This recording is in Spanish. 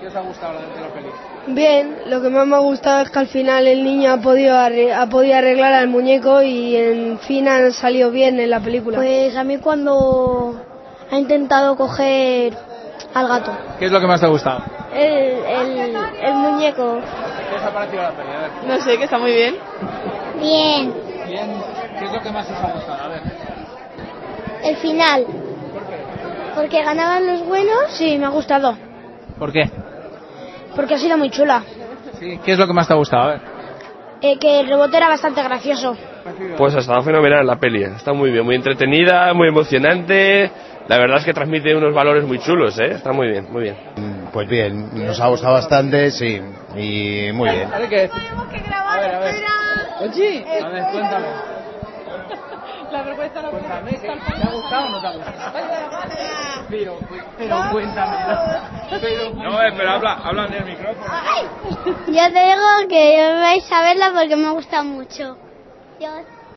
¿Qué os ha gustado de la peli? Bien, lo que más me ha gustado es que al final el niño ha podido arreglar al muñeco y en fin ha salido bien en la película. Pues a mí cuando ha intentado coger al gato. ¿Qué es lo que más te ha gustado? El muñeco. ¿Qué os ha parecido la peli? A ver. No sé, que está muy bien. Bien. Bien. ¿Qué es lo que más os ha gustado? A ver. El final. ¿Por qué? Porque ganaban los buenos. Sí, me ha gustado. ¿Por qué? Porque ha sido muy chula. Sí. ¿Qué es lo que más te ha gustado? A ver. Que el robot era bastante gracioso. Pues ha estado fenomenal la peli, está muy bien, muy entretenida, muy emocionante. La verdad es que transmite unos valores muy chulos, está muy bien, muy bien. Pues bien, nos ha gustado bastante, sí, y muy bien. ¿Vale qué? Tenemos que grabar, A ver. Oye, A ver, cuéntame. la vergüenza no Cuéntame, ¿te ha gustado o no te ha gustado? Pero cuéntame. No, pero habla en el micrófono. Yo te digo que vais a verla porque me gusta mucho. Dios.